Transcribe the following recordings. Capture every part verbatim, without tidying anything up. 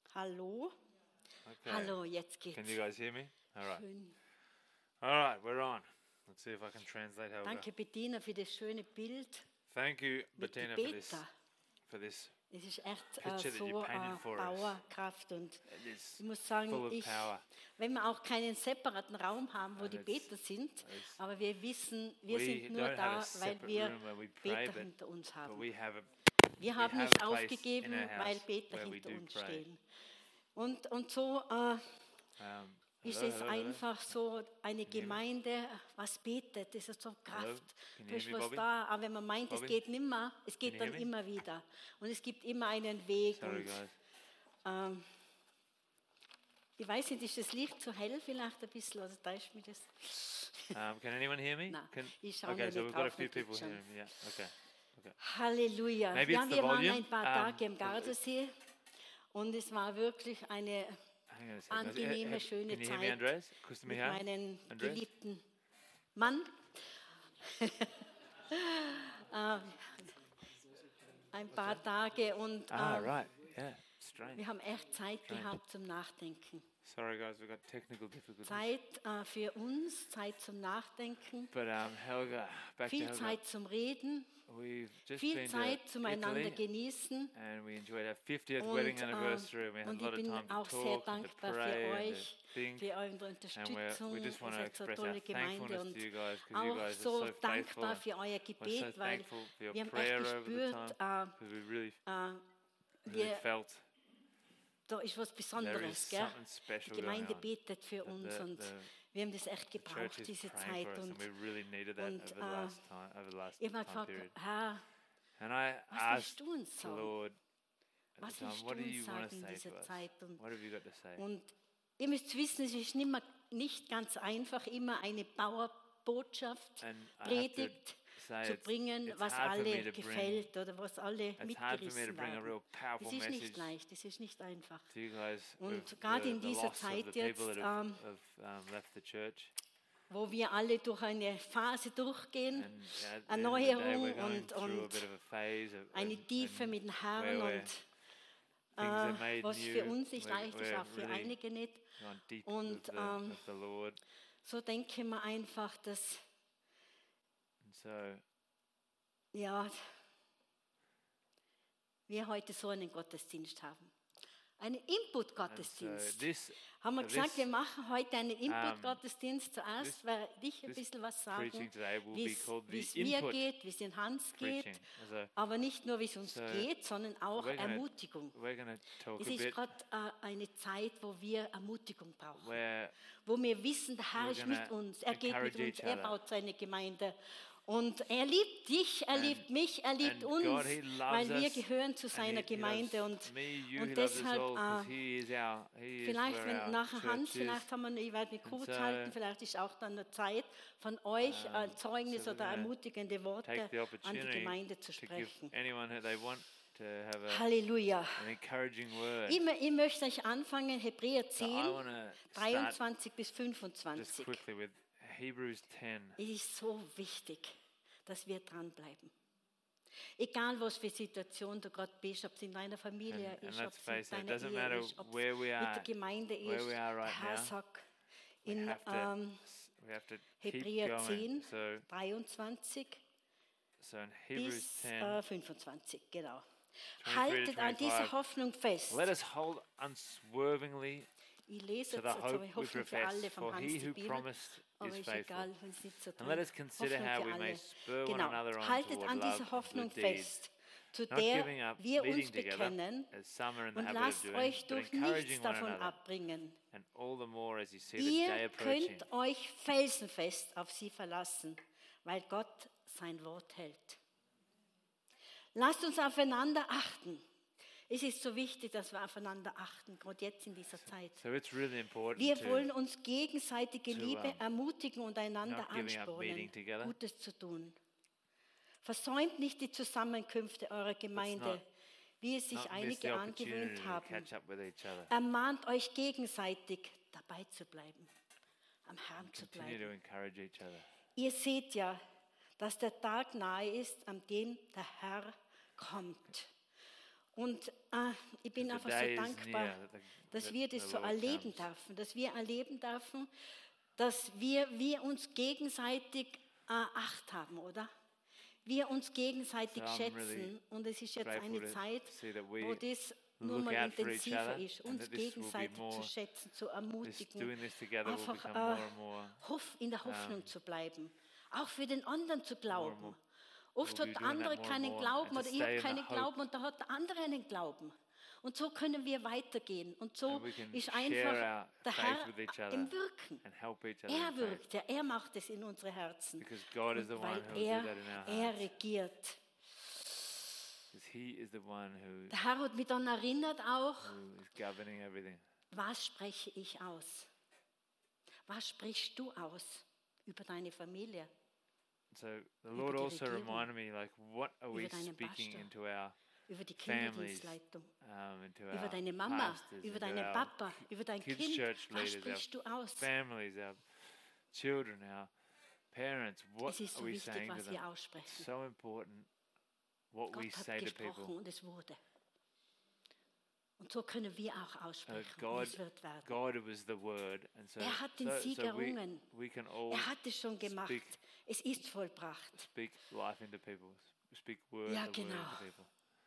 Hallo? Okay. Hallo, jetzt geht's. Can you guys hear me? All right. Schön. All right, we're on. Let's see if I can translate Helga. Danke Bettina für das schöne Bild Thank you, mit Bettina, der for this, Beta. for this. Es ist echt äh, picture that you so painted äh, for us. Powerkraft und It is ich muss full sagen, of ich, power. wenn wir auch keinen separaten Raum haben, wo And die it's- Beter sind, it's- aber wir wissen, wir We sind nur don't have da, a weil separate wir room where we pray, Beter but, hinter uns but haben. we have a Wir we haben have nicht a place aufgegeben, in our house weil Beter where we hinter do uns pray. stehen. Und, und so äh, Um, ist hello, es hello, hello. einfach so eine you hear me? Gemeinde, was betet, das ist so Kraft. Can Da you ist hear me, was Bobby? da, aber wenn man meint, es Bobby? geht nimmer, es Can geht you dann hear me? immer wieder. Und es gibt immer einen Weg. Sorry, Und, guys. ähm, ich weiß nicht, ist das Licht zu hell vielleicht ein bisschen, oder täuscht mich das? Um, can anyone hear me? Nein, Can, ich schaue okay, nur so nicht we've got a drauf, few man people sieht schon. hearing me. Yeah, okay. okay. Halleluja. Maybe Ja, it's the wir waren volume. ein paar Um, Tage im Gardasee und es war wirklich eine Hang on a second. angenehme, Have- schöne Can you hear me, Zeit Andres? Custa mit Mihai? meinem Andres? geliebten Mann. Äh, ein paar Tage und Ah, ähm, right. Yeah, strange. wir haben echt Zeit gehabt zum Nachdenken. Sorry, guys, we've got technical difficulties. Zeit äh, für uns, Zeit zum Nachdenken, But um, Helga, back to viel Helga. Zeit zum Reden, We've just viel been Zeit to zueinander Italy, genießen. and we enjoyed our fiftieth Und, wedding äh, anniversary. We had und a lot ich of bin time to auch sehr talk and to dankbar für pray and euch, to think. für eure And we're, Unterstützung. we Ihr just want to seid so express our tolle Gemeinde thankfulness und to you guys because you auch guys are so so faithful. dankbar and für euer We're so Gebet, weil thankful for your wir haben prayer echt over the gespürt, time äh, because we really, äh, really wir, felt da ist was there Besonderes. is Gell? something Die special going Gemeinde on. betet für That uns the, und the, wir haben das echt the gebraucht, church is diese praying Zeit. for us, Und and we really needed that und, over the äh, last time, over the last ich habe time gefragt, period. Herr, And I was asked willst du uns the sagen? Lord at Was the time, willst what du do uns you want sagen to in say dieser to us? Zeit? Und, What have you got to say? und ihr müsst wissen, es ist nimmer, nicht ganz einfach, immer eine Powerbotschaft, And I have to Predigt say zu it's- bringen, it's was hard for me alle to bring- gefällt oder was alle It's hard for me to mitgerissen bring a werden. real powerful Es ist nicht message leicht, es ist nicht einfach. to you guys Und with gerade the, in the dieser loss of Zeit the people that jetzt, have, ähm, have um, left the church. Wo wir alle durch eine Phase durchgehen, And at the end of the day, Erneuerung we're going und, through a und bit of a phase of, eine and- Tiefe and mit dem where Herrn we're- und things are äh, made was new. für uns nicht We're- leicht ist, we're auch für really einige nicht. gone deep Und, with the, ähm, with the Lord. So denke ich mir einfach, dass And so ja, wir heute so einen Gottesdienst haben. Einen And so Input-Gottesdienst. this, Haben wir this gesagt, wir machen heute einen Input-Gottesdienst. Zuerst this- werde ich ein this bisschen was preaching sagen, today will wie be es called wie the es mir input geht, wie es in Hans geht. preaching. So Aber nicht nur, wie es uns So, geht, sondern auch we're gonna- Ermutigung. we're going to talk Es a ist bit gerade äh, eine Zeit, wo wir Ermutigung brauchen. where Wo wir wissen, der Herr we're ist gonna mit uns, er geht mit encourage uns, each er other. baut seine Gemeinde. Und er liebt dich, er And- liebt mich, er liebt and uns, God, he loves weil wir us, gehören zu and seiner he- he Gemeinde. loves Und, me, you, und he loves us deshalb, all, 'cause äh, he is our- he is vielleicht, where wenn our nachher Hans, church is. vielleicht haben wir, ich werde mich kurz so- halten, vielleicht ist auch dann eine Zeit von euch, Um, ein Zeugnis so we're oder gonna ermutigende Worte Take the an die opportunity Gemeinde zu to give sprechen. anyone who they want to have a, Halleluja. an encouraging word. Ich, ich möchte euch anfangen, Hebräer So I zehn, want to start dreiundzwanzig bis just fünfundzwanzig. quickly with Hebrews ten. Es ist so wichtig, dass wir dranbleiben. Egal, was für Situation du gerade bist, ob es in deiner Familie And- and ist, ob let's es face in it, it deiner doesn't Ehe matter ist, ob es where we mit are- der Gemeinde where ist. we are right Der Herr now. sagt We in have to, ähm, we have to keep Hebräer going. zehn, So, dreiundzwanzig so in Hebrews bis ten, äh, fünfundzwanzig, genau. to Haltet an dieser twenty-five. Hoffnung fest. let us hold unswervingly Ich lese to jetzt, the also hope ich we hoffe für profess, alle vom for Hans he die who Bibel, promised aber is ist faithful. egal, wenn es nicht so And let us drin. consider Hoffnung how für we may alle. spur one Genau. another on Haltet toward an love dieser and Hoffnung good deeds, fest, zu not giving der up wir uns meeting together, bekennen, as some are in the und habit of lasst doing, euch but durch encouraging nichts one davon another, abbringen. and all the more as you see the day Ihr approaching. könnt euch felsenfest auf sie verlassen, weil Gott sein Wort hält. Lasst uns aufeinander achten. Es ist so wichtig, dass wir aufeinander achten, gerade jetzt in dieser Zeit. So it's really important Wir to wollen uns gegenseitige to, Liebe um, ermutigen und einander not giving up anspornen, meeting together. Gutes zu tun. Versäumt nicht die Zusammenkünfte eurer Gemeinde, not- wie es sich not miss the einige opportunity angewöhnt to haben. catch up with each other. Ermahnt euch gegenseitig, dabei zu bleiben, am Herrn zu Continue bleiben. to encourage each other. Ihr seht ja, dass der Tag nahe ist, an dem der Herr kommt. Und äh, ich bin The einfach so day is dankbar, near that the- dass that wir the das so Lord erleben comes. dürfen, dass wir erleben dürfen, dass wir, wir uns gegenseitig äh, Acht haben, oder? Wir uns gegenseitig So I'm schätzen. really Und es ist jetzt grateful eine to Zeit, see that wo we das nur look mal out for each intensiver other ist, and uns that this will be gegenseitig zu more, schätzen, zu this ermutigen, doing this together will einfach become äh, more and more. hoff, in der Hoffnung um, zu bleiben, auch für den anderen zu more glauben. Oft we'll be hat der doing andere that more and keinen more Glauben and to oder ich stay habe in the keinen hope. Glauben und da hat der andere einen Glauben. Und so können wir weitergehen. Und so And we can ist share einfach our der faith Herr with each other im Wirken. and help each other Er in faith. wirkt, ja, er macht es in unsere Herzen. Because God is the Und one weil who will er, do that in our er hearts. regiert. Because He is the one who, Der Herr hat mich dann erinnert auch, who is governing everything. was spreche ich aus? Was sprichst du aus über deine Familie? So the Lord die also Regierung, reminded me, like, what are we über deinen speaking Pastor, into our Über die families, Kinderdienstleitung, um, into über our deine Mama, pastors, über into deinen our Papa, über dein kids' Kind. church Was leaders, our sprichst du aus? families, our children, our parents. What Es ist are so we wichtig, saying to was them? wir aussprechen. So important what we Gott hat say to gesprochen people. und es wurde. Und so können wir auch So aussprechen und God, es wird werden. God was the word, and so, Er hat den so, Sieg so we, errungen. we can all Er hat es schon gemacht. speak, Es ist vollbracht. speak life into people, speak word, Ja, the word genau. into people.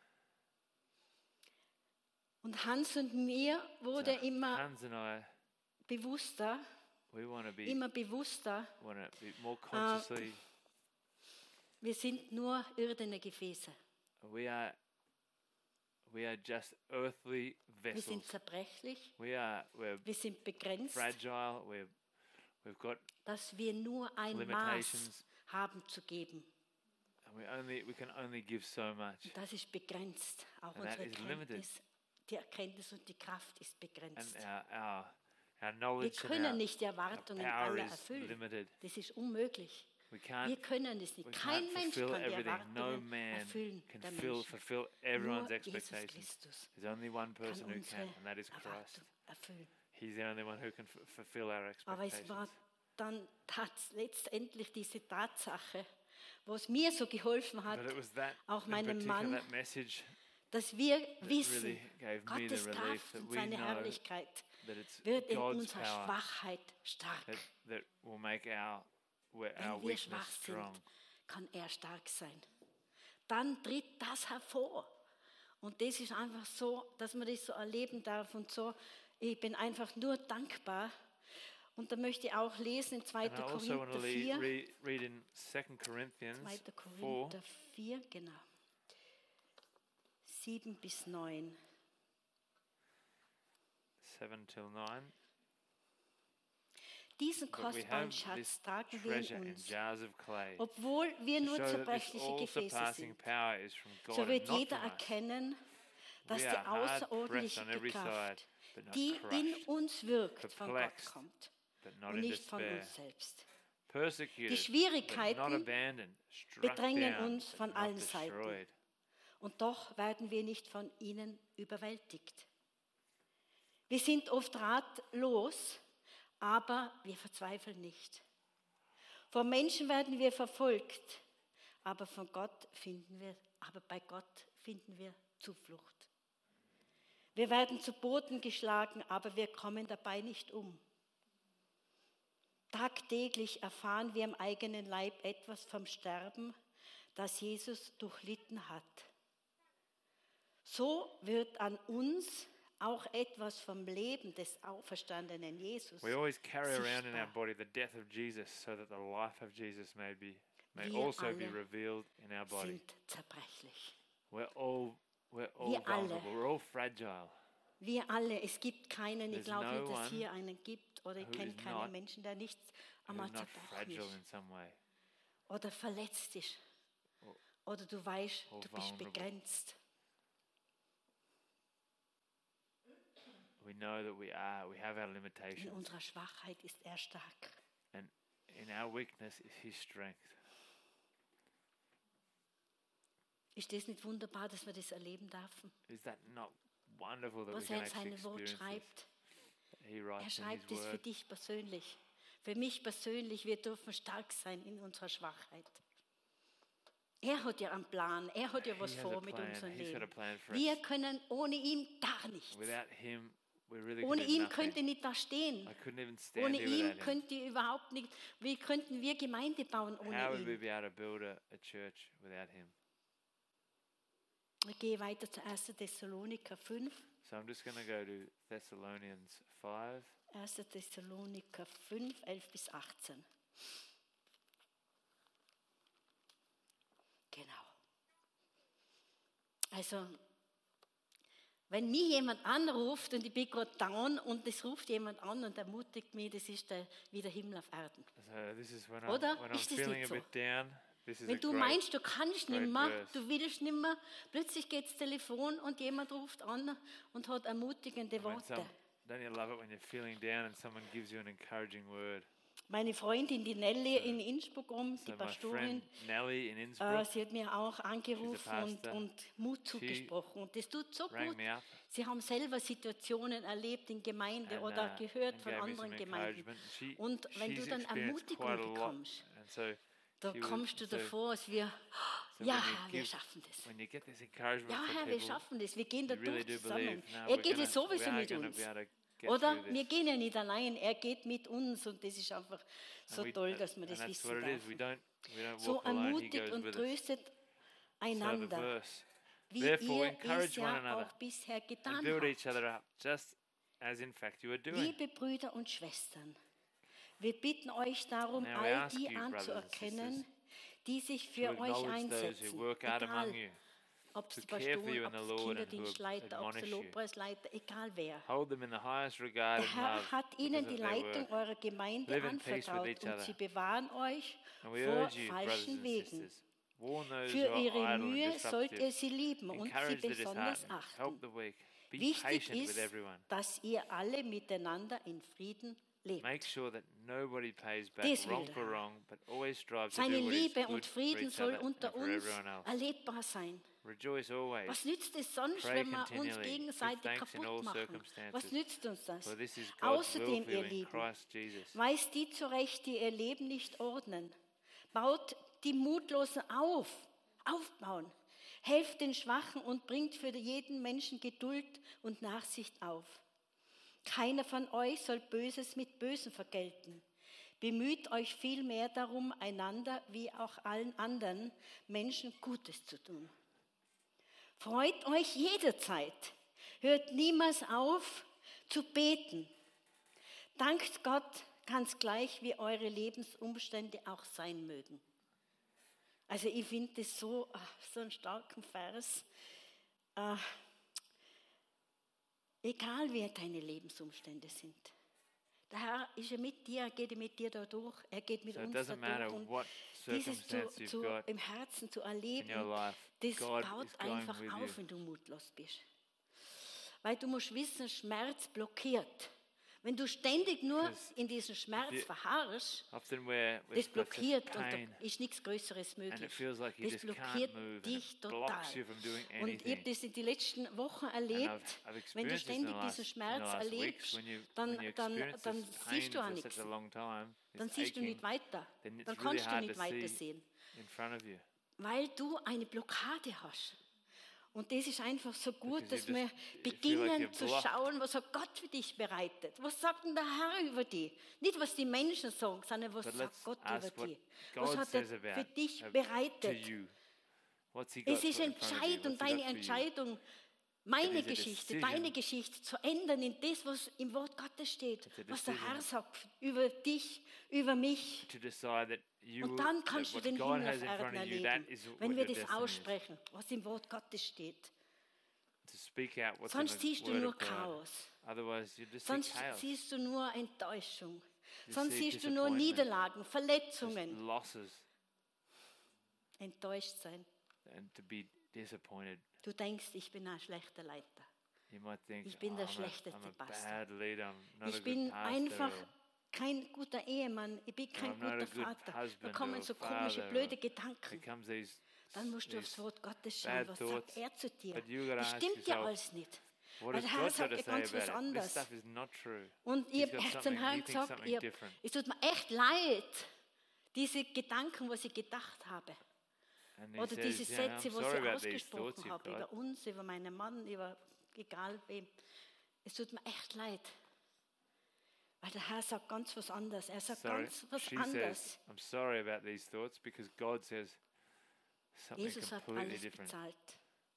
Und Hans und mir wurde So immer Hans and I, bewusster, we want to be, immer bewusster, want to be more consciously. wir sind nur irdene Gefäße. We are, we are just earthly Wir sind vessels. zerbrechlich, We are, we're wir sind begrenzt, fragile. We're, we've got, dass wir nur ein Maß limitations. haben zu geben. and we only, we can only give so much. Und das ist begrenzt. Auch And that unsere is limited. Erkenntnis, die Erkenntnis und die Kraft ist begrenzt. And our, our, our Wir knowledge and können our, nicht die our Erwartungen power aller is erfüllen. limited. Das ist unmöglich. We Wir can't, können es nicht. we Kein can't Mensch fulfill kann die everything. No Erwartungen man erfüllen can der fill, Menschen. fulfill everyone's Nur Jesus expectations. Christus There's only one kann person who unsere can, and that is Christ. Erwartung erfüllen. He's the only one who can f- fulfill our Aber es expectations. war dann tats letztendlich diese Tatsache, wo es mir so geholfen hat, But it was that, auch in meinem particular, Mann, that message dass wir that wissen, really gave me the Gottes relief Kraft that und we seine know Herrlichkeit that it's wird in God's unserer power Schwachheit stark. that, that will make our, where our Wenn wir schwach weakness sind, strong. kann er stark sein. Dann tritt das hervor. Und das ist einfach so, dass man das so erleben darf und so. Ich bin einfach nur dankbar. Und da möchte ich auch lesen in And I zweiter also want to Korinther le- vier. re- read in Second Corinthians zweiter four, Korinther vier, genau. sieben bis neun. seven till nine. Diesen But we kostbaren have Schatz this tragen wir treasure in in uns, jars of clay, obwohl wir to nur show that this zerbrechliche Gefäße all-surpassing sind. power is from God So and wird not jeder from us. erkennen, dass We die are hard pressed außerordentliche on every side, Kraft, but not die in crushed, uns wirkt, von Gott perplexed, kommt but not und in nicht von despair, uns selbst. persecuted, Die but Schwierigkeiten not abandoned, struck bedrängen down, uns but von not allen Seiten. destroyed. Und doch werden wir nicht von ihnen überwältigt. Wir sind oft ratlos, aber wir verzweifeln nicht. Von Menschen werden wir verfolgt, aber von Gott finden wir, aber bei Gott finden wir Zuflucht. Wir werden zu Boden geschlagen, aber wir kommen dabei nicht um. Tagtäglich erfahren wir im eigenen Leib etwas vom Sterben, das Jesus durchlitten hat. So wird an uns auch etwas vom Leben des auferstandenen Jesus We always carry around in our sichtbar. body the death of Jesus, so that the life of Jesus may be may Wir also be alle revealed in our body. Sind zerbrechlich. We're all we're all Wir alle. vulnerable. We're all fragile. Wir alle, es gibt keinen, ich There's glaube no nicht, dass one es hier einen gibt, oder ich who kenne is keinen not- Menschen, der nicht Who's einmal not zerbrochen fragile ist in some way. oder verletzt ist. Or- Oder du weißt, or du bist vulnerable. begrenzt. We know that we are. We have our In limitations, unserer Schwachheit ist er stark. and in our weakness is His strength. Ist das nicht wunderbar, dass wir das erleben dürfen? Is that not wonderful that we Was can er in actually seinem Wort experience this? schreibt. He Er writes in His schreibt es für Word. dich persönlich. Für mich persönlich, wir dürfen stark sein in unserer Schwachheit. Er hat ja einen Plan, er hat ja was He has vor a mit plan. unserem He's got a Leben. plan for Wir us. können ohne ihn gar nichts. Without him, we really could Ohne do ihn nothing. könnte ich nicht da stehen. I couldn't even stand Ohne here ihn without him. könnte ich überhaupt nicht, wie könnten wir Gemeinde bauen How ohne would we ihn? be able to build a, a church without him? Ich gehe weiter zu erster Thessaloniker fünf. So I'm just going to go to Thessalonians five. erster Thessaloniker fünf, elf bis achtzehn. Genau. Also, wenn mich jemand anruft und ich bin gerade down und es ruft jemand an und ermutigt mich, das ist der, wie der Himmel auf Erden. So this is when Oder? I'm, when I'm Ist das feeling nicht a so? bit down. This is a Wenn du great, meinst, du kannst nicht great mehr, verse. du willst nicht mehr, plötzlich geht das Telefon und jemand ruft an und hat ermutigende when Worte. some, don't you love it when you're feeling down and someone gives you an encouraging word? Meine Freundin, die Nelly in Innsbruck rum, die So my Pastorin, friend Nellie in äh, Innsbruck sie hat mir auch angerufen und, pastor. und Mut zugesprochen. Und das tut so rang gut. me up Sie haben selber Situationen erlebt in Gemeinde and, oder uh, gehört and von gave me some anderen Gemeinden. encouragement. And she, Und wenn she's du dann experienced Ermutigung quite a lot. bekommst, And so da she was- kommst du so- davor, als wir, so ja when you Herr, wir give- schaffen das. when you get this encouragement Ja from Herr, wir people, schaffen das. Wir gehen da you really durch do believe, zusammen. no, Er we're geht gonna, es sowieso we are mit gonna uns. be able to get Oder? through Wir this. gehen ja nicht allein, er geht mit uns und das ist einfach so And we- toll, dass wir and das that's wissen what it is. We dürfen. don't, we don't So walk alone. He ermutigt goes und with us. tröstet So the einander, verse, wie Therefore, ihr encourage es one ja another auch bisher and getan build habt. each other up, just as in fact you are doing. Liebe Brüder und Schwestern, wir bitten euch darum, Now we all ask die you, brothers and anzuerkennen, sisters, die sich To für euch acknowledge those who einsetzen, work out egal among you, ob es who die care for you Pastoren, in ob the es Lord and who Kinderdienstleiter, ob es der admonish you. Lobpreisleiter, egal wer. Hold them in the highest regard Der and Herr love hat ihnen die because of their Leitung work. eurer Gemeinde Live in peace with anvertraut each und other. sie bewahren euch And we vor urge you, brothers falschen and Wegen. sisters, warn those Für who are ihre idle Mühe and sollt ihr disruptive. sie lieben und sie Encourage the besonders disheartened. Help achten. the weak. Be Wichtig patient with ist, everyone. dass ihr alle miteinander in Frieden lebt. Make sure that nobody pays back Das will wrong der for Herr. wrong, but always strive to Seine do what is Liebe good und for Frieden each soll other and unter for uns everyone else. erlebbar sein. Rejoice always. Was nützt es sonst, Pray wenn wir uns continually. Give gegenseitig thanks in all kaputt machen? circumstances. Was nützt uns das? For this is God's will Außerdem, for ihr you in Lieben, Christ Jesus. weist die zurecht, die ihr Leben nicht ordnen. Baut die Mutlosen auf, aufbauen. Helft den Schwachen und bringt für jeden Menschen Geduld und Nachsicht auf. Keiner von euch soll Böses mit Bösem vergelten. Bemüht euch vielmehr darum, einander wie auch allen anderen Menschen Gutes zu tun. Freut euch jederzeit. Hört niemals auf zu beten. Dankt Gott ganz gleich, wie eure Lebensumstände auch sein mögen. Also ich finde das so, ach, so einen starken Vers. Äh, egal wie deine Lebensumstände sind. Der Herr ist ja mit dir, er geht ja mit dir da durch, er geht mit So it uns da doesn't matter durch. Und what dieses circumstance zu, you've zu, got im Herzen zu in erleben, your life, das God baut is going einfach with auf, you. wenn du mutlos bist. Weil du musst wissen, Schmerz blockiert. Wenn du ständig nur Because in diesem Schmerz you- verharrst, Often where das we've got such blockiert und pain da ist nichts Größeres and it möglich. feels like you Das just can't blockiert move and dich it total. blocks you from doing Und ich habe anything. das in den letzten Wochen erlebt, And I've- I've wenn du experienced this in ständig the last- diesen in the Schmerz last weeks, erlebst, when you- dann, when you dann, experience dann this pain siehst du auch for nichts. such a long time, Dann this siehst du aching, nicht weiter. then it's Dann really kannst du hard nicht to weiter see sehen, in front of you. weil du eine Blockade hast. Und das ist einfach so gut, Because dass you wir just- you feel like beginnen you're zu blocked. schauen, was hat Gott für dich bereitet. Was sagt denn der Herr über dich? Nicht, was die Menschen sagen, sondern was But sagt let's Gott ask über what dich. Was God hat says er about für dich uh, to bereitet? you. What's he got Es ist in front of you? entscheidend, What's he deine got for you? Entscheidung, meine It is a Geschichte, decision. deine Geschichte zu ändern in das, was im Wort Gottes steht, It's a was der decision. Herr sagt über dich, über mich. To decide that you Und will, dann that kannst du what den God Himmel has auf in Erden front of you, that erleben, is what wenn wir your das destiny is. aussprechen, was im Wort Gottes steht. To speak out what's Sonst in the siehst du word nur of God. Chaos. Otherwise, you just see Sonst chaos. siehst du nur Enttäuschung. You Sonst see siehst du nur disappointment. Niederlagen, Just Verletzungen, losses enttäuscht sein. and to be disappointed. Du denkst, ich bin ein schlechter Leiter. You might think, Ich bin oh, der I'm, a, schlechteste I'm a Pastor. bad leader, I'm not a Ich good bin pastor. einfach or kein guter Ehemann, ich bin kein I'm not a guter good Vater. Da husband kommen or so komische, father, blöde or Gedanken. It comes these, Dann musst du these aufs Wort Gottes schauen, bad was thoughts. sagt er zu dir. But you gotta Das ask stimmt ja yourself, alles nicht. what Weil has der Herr God sagt got ja to say ganz was about it? This anderes. stuff is not true. Und ich He's habe got echt zum something- Herrn he thinks gesagt, something ich hab, different. es tut mir echt leid, diese Gedanken, was ich gedacht habe. And he Oder says, diese yeah, I'm Sätze, wo sorry sie about these thoughts ausgesprochen you've habe, got. über uns, über meinen Mann, über egal wem. Es tut mir echt leid. Weil der Herr sagt ganz was anderes. Er sagt Sorry. ganz was She anderes. says, I'm sorry about these thoughts because God says something Jesus hat completely alles different. bezahlt.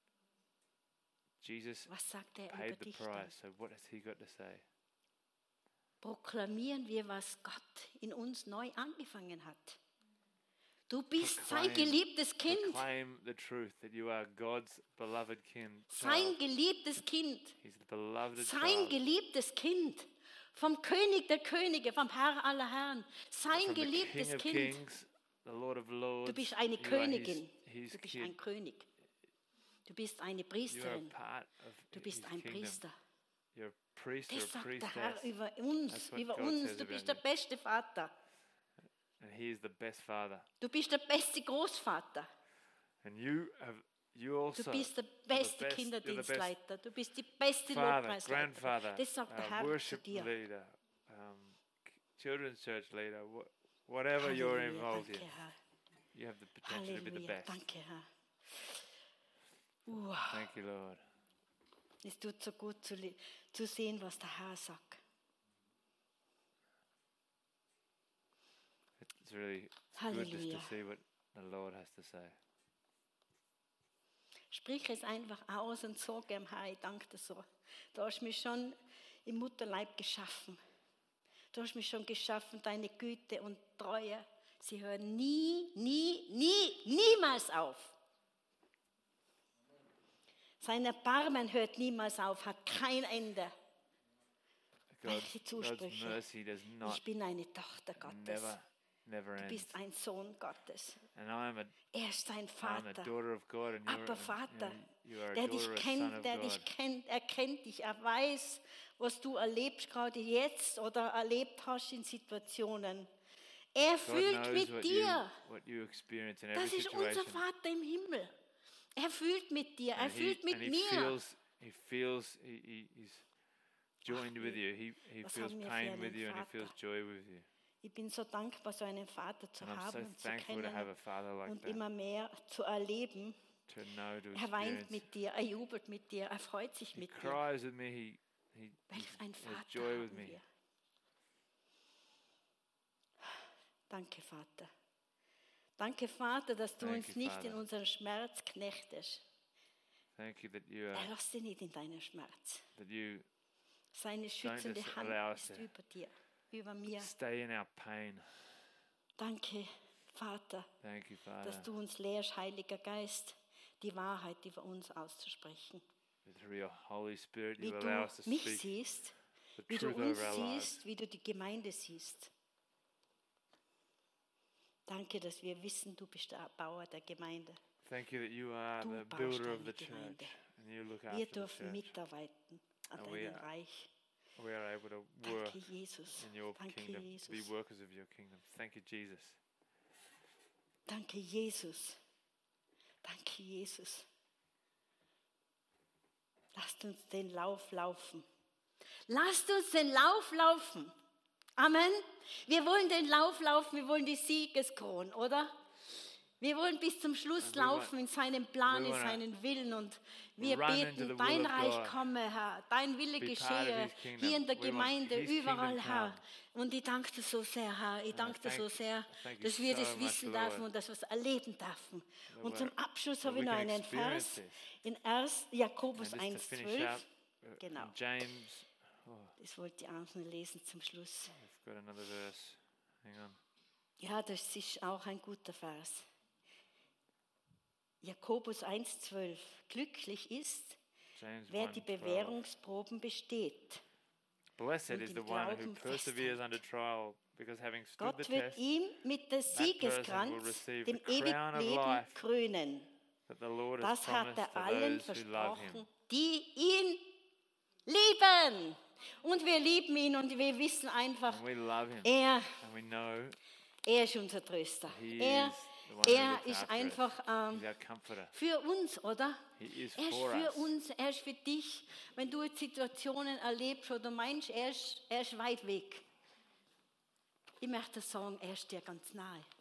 Jesus Was sagt er über paid the dich dann? price, so what has he got to say? Proklamieren wir, was Gott in uns neu angefangen hat. Du bist sein Proclaim- geliebtes Kind. Proclaim the truth that you are God's beloved kin, Sein child. geliebtes Kind. He's the beloved Sein child geliebtes Kind. Vom König der Könige, vom Herr aller Herren. Sein from the geliebtes King of Kind. Kings, the Lord of Lords. Du bist eine You are Königin. his, his Du bist kid. ein König. Du bist eine You are Priesterin. part of Du bist his ein kingdom. Priester. You're a priest or Das a sagt der priestess. Herr über uns, That's what über God uns. says Du about bist der you. beste Vater. And he is the best father. Du bist der beste Großvater. And you have you also Du bist der are the beste best- you're the best Kinderdienstleiter. Du bist die beste father, Lobpreisleiterin. grandfather, Das sagt der uh, Herr zu worship dir. leader, um, children's church leader, wha- whatever you're Halleluja, involved danke in, Herr. you have the potential to be the Halleluja, best. danke Herr. Wow. Thank you, Lord. Es tut so gut zu, le- zu sehen, was der Herr sagt. It's really it's good just Halleluja. to see what the Lord has to say. Sprich es einfach aus und sag ihm, Herr, ich danke dir so. Du hast mich schon im Mutterleib geschaffen. Du hast mich schon geschaffen, deine Güte und Treue. Sie hören nie, nie, nie, niemals auf. Sein Erbarmen hört niemals auf, hat kein Ende. God's, Welche God's Zusprüche. mercy does not Ich bin eine Tochter Gottes. never never Du ends. bist ein Sohn Gottes. And I'm a Er ist dein I'm a Vater. daughter of God, and you're, Aber a- Vater, you know, you are a der daughter, dich a son kennt, of der God. dich kennt, er kennt dich, er weiß, was du erlebst gerade jetzt oder erlebt hast in Situationen. Er God fühlt knows mit what you, dir. what you experience in every Das ist unser situation. Vater im Himmel. Er fühlt mit dir, er And he, fühlt mit and he mir. feels, he feels, he, he, he's joined Ach, with wie- you. He, he was feels haben wir für pain einen with you and he Vater? feels joy with you. Ich bin so dankbar, so einen Vater zu And I'm so haben und zu thankful to have a kennen father like und that, immer mehr zu erleben. to know, to Er weint experience. mit dir, er jubelt mit dir, er freut sich He mit dir. cries with me, he, he, Welch ein he has Vater joy with haben me. wir. Danke, Vater. Danke, Vater, dass du Thank uns you, nicht in Father. unseren Schmerz knechtest. Thank you that you, Er are, lässt dich nicht in deinen Schmerz. that you Seine schützende just Hand allow us ist to über dir, über mir. stay in our pain. Danke, Vater, Thank you, dass Father, du uns lehrst, Heiliger Geist, die Wahrheit über uns auszusprechen. that through your Holy Spirit Wie you allow us du to mich speak siehst, the wie du truth uns over our lives. siehst, wie du die Gemeinde siehst. Danke, dass wir wissen, du bist der Bauer der Gemeinde. Thank you that you are Du the baust builder of deine the Gemeinde. church and you look Wir after the dürfen church. mitarbeiten an And we deinem are- Reich. We are able to work Danke, Jesus. in your Danke, kingdom, to be Jesus. workers of your kingdom. Thank you, Jesus. Danke, Jesus. Danke, Jesus. Lasst uns den Lauf laufen. Lasst uns den Lauf laufen. Amen. Wir wollen den Lauf laufen, wir wollen die Siegeskrone, oder? Wir wollen bis zum Schluss And we want- laufen in seinem Plan, we in wanna seinen Willen und wir run into the beten, will dein of Reich God. komme, Herr, dein Wille Be part of geschehe, His kingdom. hier in der We want Gemeinde, His kingdom überall, Herr. come. Und ich danke dir so sehr, Herr, ich danke dir thank- so sehr, thank you dass wir so das much, wissen Lord. dürfen und dass wir es erleben dürfen. Und we're- zum Abschluss that habe we ich noch can einen experience Vers this. in ersten Jakobus And just to eins finish zwölf. up, uh, Genau. in James, oh, Das wollte ich auch noch lesen zum Schluss. I've got another verse. Hang on. Ja, das ist auch ein guter Vers. Jakobus eins zwölf. Glücklich ist, James wer one die twelve. Bewährungsproben besteht. Blessed und is im the one who Glauben perseveres festhält. under trial, because having stood the Gott wird test, ihm mit der person will Siegeskranz, receive dem the crown of ewigen Leben, life krönen. that the Lord has Das hat promised er to allen those who love him. versprochen, die ihn lieben. Und wir lieben ihn und wir wissen einfach, And we love him. er, And we know er ist unser Tröster. he Er, is the one who er looks ist after einfach us. ähm, He's our comforter. für uns, oder? He is Er ist for für us. uns, er ist für dich. Wenn du jetzt Situationen erlebst oder meinst, er ist, er ist weit weg. Ich möchte sagen, er ist dir ganz nahe.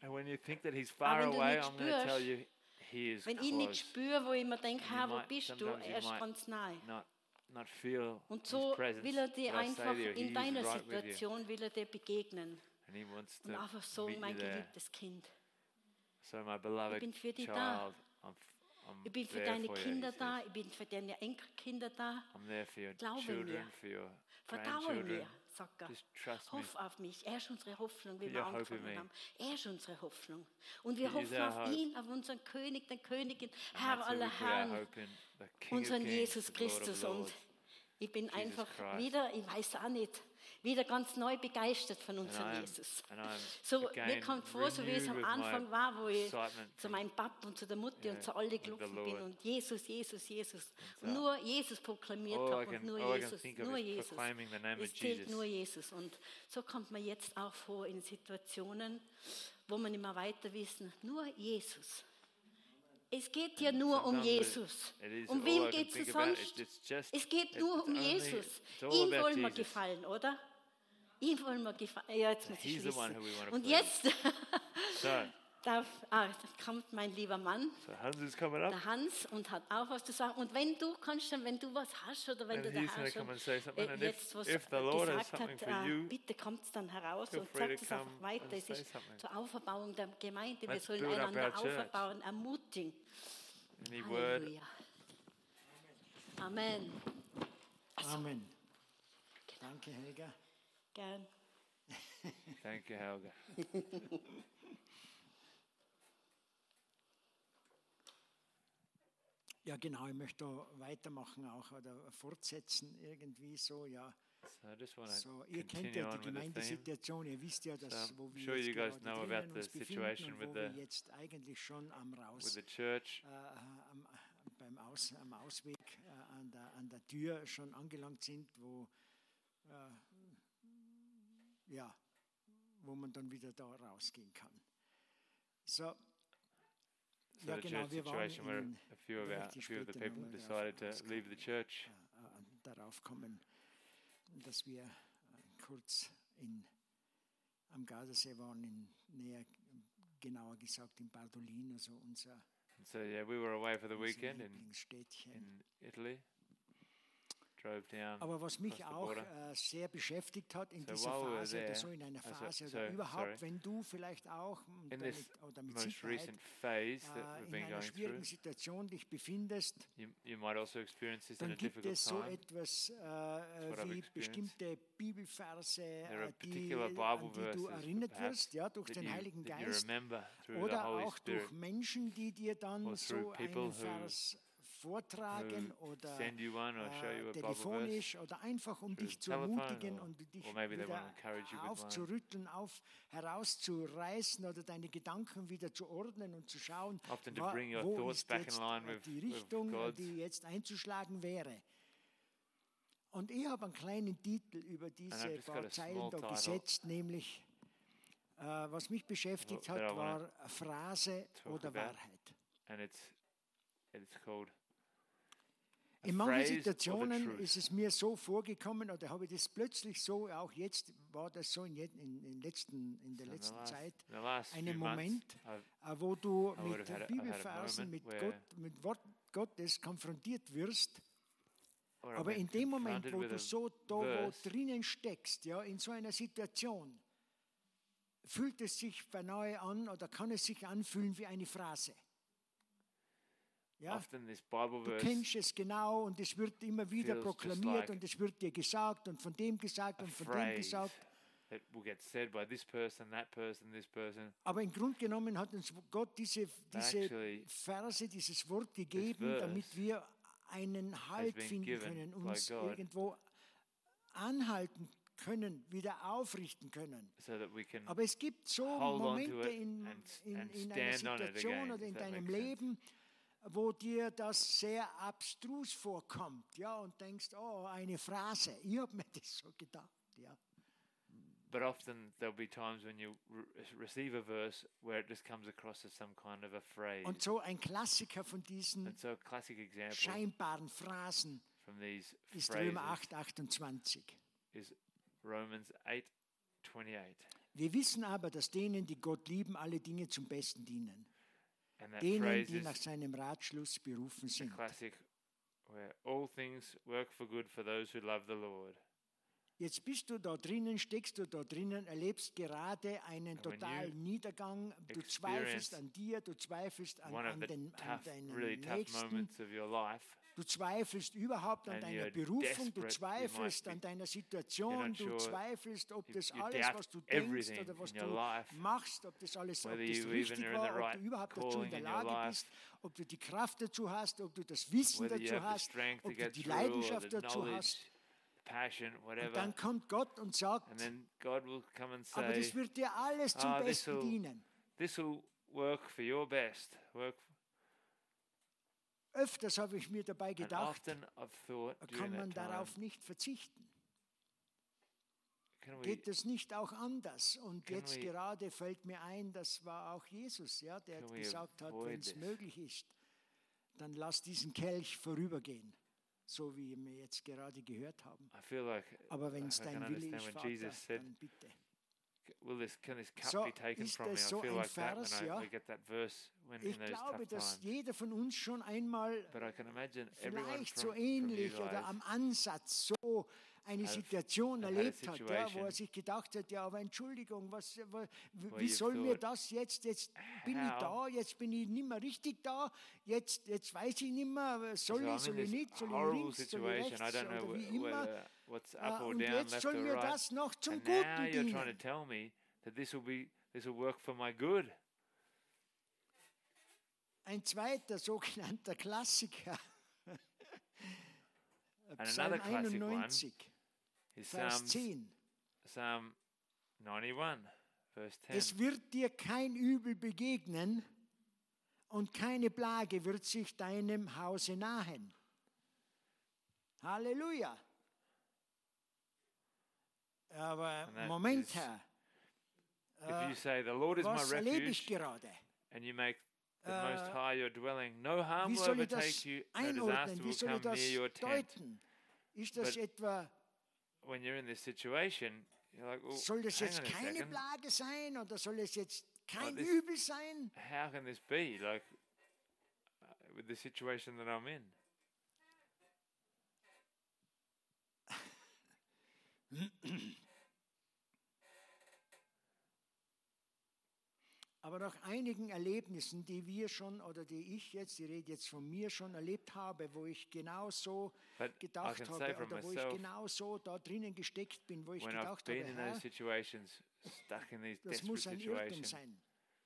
And when you think that he's far wenn du away, nicht I'm going to tell spürst, you, he is wenn ich nicht close. spüre, wo ich mir denke, And you Herr, wo might- bist du? sometimes you Er ist might ganz nahe. Not, not feel Und his so presence. will er dir But I say einfach to you, he in is deiner right with you. Situation will er dir begegnen. And he wants Und to einfach so, meet mein you there. geliebtes Kind. So my beloved Ich bin für dich child, da. I'm, f- I'm Ich bin für there deine for you, he Kinder says. da, ich bin für deine Enkelkinder da. I'm there for your Glaube children, mir. for your Vertraue grandchildren. mir, sagt er. Just trust me. Hoff auf mich. Er ist unsere Hoffnung, wie Put wir your hope in angefangen me. haben. Er ist unsere Hoffnung. Und wir He is hoffen our auf hope. ihn, auf unseren König, den Königin, And Herr that's who we aller put our Herren, hope in, the King of unseren Kings, Jesus the Lord of Christus. Und Lords. ich bin Jesus einfach Christ. wieder, ich weiß auch nicht, wieder ganz neu begeistert von unserem And I am- Jesus. and I am So, again mir kommt vor, so wie es am renewed with Anfang my war, wo ich excitement zu from- meinem Papa und zu der Mutter yeah, und zu alle with the gelaufen Lord. bin und Jesus, Jesus, Jesus. so Und nur Jesus proklamiert all I habe can- und nur all I can Jesus, think of nur is Jesus. proclaiming the name of Es zählt Jesus. nur Jesus. Und so kommt man jetzt auch vor in Situationen, wo man immer weiter wissen, nur Jesus. Es geht hier nur um Sometimes it- Jesus. it is Um all wem I can geht es think about. sonst? It- it's just- Es geht it- nur it's um only- Jesus. it's all Ihm about wollen wir Jesus. gefallen, oder? Ihm wollen wir gefallen. Ja, jetzt muss ich He's the one schließen. who we wanna Und please. jetzt So, darf, ah, da kommt mein lieber Mann, so Hans is coming up. der Hans, und hat auch was zu sagen. Und wenn du kannst, dann, wenn du was hast oder wenn And du der he's gonna Herr come schon and say something. äh, And if- jetzt was if the Lord has gesagt something hat, for äh, you, bitte kommt es dann heraus feel und free sagt to es einfach come weiter. and Es say ist something. zur Auferbauung der Gemeinde. Wir Let's sollen build up einander our church. auferbauen, ermutigen. Any word? Halleluja. Amen. Amen. Danke, Helga. Gern. Thank you, Helga. Ja, genau, ich möchte da weitermachen auch oder fortsetzen irgendwie so, ja. So I just want to So, ihr kennt continue ja on die with the theme. Gemeindesituation, ihr wisst ja, dass, So, wo I'm wir sure jetzt you guys gerade know drinnen about the uns befinden situation und with wo the- wir jetzt eigentlich schon am With Raus, the church. äh, am, beim Aus, am Ausweg äh, an, der, an der Tür schon angelangt sind, wo, äh, ja, wo man dann wieder da rausgehen kann. So, So ja the genau, church wir waren situation where in, a few of our, a relativ few of the später people nochmal decided darauf to leave the church. äh, äh, darauf kommen, dass wir äh, kurz in, am Gardasee waren, in näher, genauer gesagt in Bardolin, also unser, And so yeah, we were away for the unser weekend in, Lieblingsstädtchen. in Italy. Drove down. Aber was mich across the auch border. äh, sehr beschäftigt hat in So dieser while we were Phase oder there, so in einer also, Phase so- oder überhaupt, sorry. wenn du vielleicht auch und In damit, this oder mit most Sicherheit recent phase that äh, we've in been einer going schwierigen through, Situation dich befindest, you, you might also experience this in a dann gibt difficult es so time. etwas äh, what I've wie experienced. bestimmte Bibelverse, There are äh, die, particular Bible an die du verses, erinnert perhaps, wirst, ja, durch that den you, Heiligen that you Geist remember through the oder Holy auch Spirit, durch Menschen, die dir dann or so through people einen who- Vers vortragen who oder send you one or show you äh, a Bible telefonisch verse oder einfach um through dich zu telephone, ermutigen or- und dich or maybe they wieder want to encourage you with one. aufzurütteln, auf, herauszureißen oder deine Gedanken wieder zu ordnen und zu schauen, Often to wa- bring your wo thoughts ist back in jetzt line äh, with- die with Richtung, äh, God's. die jetzt einzuschlagen wäre. Und ich habe einen kleinen Titel über diese just got paar a Zeilen small da title. gesetzt, nämlich äh, was mich beschäftigt That I hat, wanna war Phrase talk oder about. Wahrheit. and it's it's called a In manchen phrase or the Situationen truth. ist es mir so vorgekommen, oder habe ich das plötzlich so, auch jetzt war das so in, je- in, in, letzten, in der So in the letzten last- Zeit, in the last einen few months, Moment, I've- äh, wo du I would mit have had a- I've had a Bibelversen, moment mit, where- Gott, mit Wort Gottes konfrontiert wirst. or I've Aber been in dem Moment, confronted wo with du a so da wo verse, drinnen steckst, ja, in so einer Situation, fühlt es sich beinahe an oder kann es sich anfühlen wie eine Phrase. Ja? often this Bible Du verse, kennst es genau und es wird immer wieder feels just proklamiert like und es wird dir gesagt und von dem gesagt a und von dem phrase gesagt. that will get said by this person, that person, this person. Aber im Grunde genommen hat uns Gott diese, diese Actually, Verse, dieses Wort gegeben, verse damit wir einen Halt been finden given können, by uns God. irgendwo anhalten können, wieder aufrichten können. So that we can Aber es gibt so hold on to Momente it in, and- in, and in einer stand on it Situation again, oder in if that deinem makes sense. Leben, wo dir das sehr abstrus vorkommt, ja, und denkst, oh, eine Phrase. Ich habe mir das so gedacht, ja. But often there'll be times when you re- receive a verse where it just comes across as some kind of a phrase. Und so ein Klassiker von diesen And so a classic example scheinbaren Phrasen from these ist Römer phrases acht, achtundzwanzig. is Romans eight twenty-eight. Wir wissen aber, dass denen, die Gott lieben, alle Dinge zum Besten dienen. And that Denen, phrase die is nach seinem Ratschluss berufen a sind. classic where all things work for good for those who love the Lord. Jetzt bist du da drinnen, steckst du da drinnen, erlebst gerade einen And when totalen you Niedergang. Du zweifelst an dir, du zweifelst an, One of an, the den, an tough, deinen really tough Nächsten. moments of your life. Du zweifelst überhaupt an And deiner you're Berufung, du desperate. You zweifelst might an be- deiner you're Situation, not du sure. zweifelst, ob You- das you alles, doubt was du denkst everything oder was in du your life. machst, ob das alles, ob Whether das you richtig even are in the war, ob right du überhaupt dazu in calling der in your Lage life. bist, ob du die Kraft dazu hast, ob du das Wissen Whether you dazu have the hast, strength to ob du get die through or Leidenschaft the dazu knowledge, hast. the passion, Und whatever. dann kommt Gott und sagt, And then God will come and aber say, das wird dir alles zum "Ah, Besten this'll- dienen. this will work for your best. Work Öfters habe ich mir dabei and gedacht, often I've thought kann during man that time, darauf nicht verzichten. can we, Geht es nicht auch anders? Und Can jetzt we- gerade fällt mir ein, das war auch Jesus, ja, der Can hat we gesagt hat, avoid wenn es this? möglich ist, dann lass diesen Kelch vorübergehen, so wie wir jetzt gerade gehört haben. I feel like Aber wenn es I can dein Wille understand ist, when Vater, Jesus said, dann bitte. will this, can this cup So, be taken ist from me? I das so feel ein like that Vers, when I, ja? we get that verse when Ich in those glaube, tough dass times. jeder von uns schon einmal But I can imagine everyone vielleicht from, so from you ähnlich oder guys am Ansatz so eine have- Situation have had a erlebt hat, ja, wo er situation sich gedacht hat, ja, aber Entschuldigung, was, wa- where wie you've soll mir thought, das jetzt, jetzt bin ich how- da, jetzt bin ich nicht mehr richtig da, jetzt, jetzt weiß ich nicht mehr, so soll I'm ich, soll in ich this nicht, soll ich horrible links, soll ich situation. I rechts don't know oder wie wh- immer. whether what's Äh, up or Und down, jetzt left soll or mir right. das noch zum And now Guten you're trying to dienen. tell me that this will be this will work for my good. Ein zweiter sogenannter Klassiker, Psalm another classic one einundneunzig, Is Vers Psalms, zehn. Psalm ninety-one, verse ten. Es wird dir kein Übel begegnen und keine Plage wird sich deinem Hause nahen. Halleluja. Aber And that Moment, is- Herr, If you say, the Lord is my was erlebe ich refuge, gerade? and you make the Äh, Most High your dwelling, no harm Wie will soll ich das overtake you, no einordnen? disaster Wie will soll ich come das near your tent. deuten? Ist das But- etwa, When you're in this situation, you're like, well, soll das hang jetzt on a keine second. Plage sein oder soll es jetzt kein this- Übel sein? How can this be? Like, uh, with the situation that I'm in. Aber nach einigen Erlebnissen, die wir schon oder die ich jetzt, ich rede jetzt von mir schon erlebt habe, wo ich genau so But I gedacht can say habe from oder wo ich myself, genau so da drinnen gesteckt bin, wo ich when I've gedacht been habe, in Herr, those situations, stuck in these das desperate muss ein Irrtum situations, sein.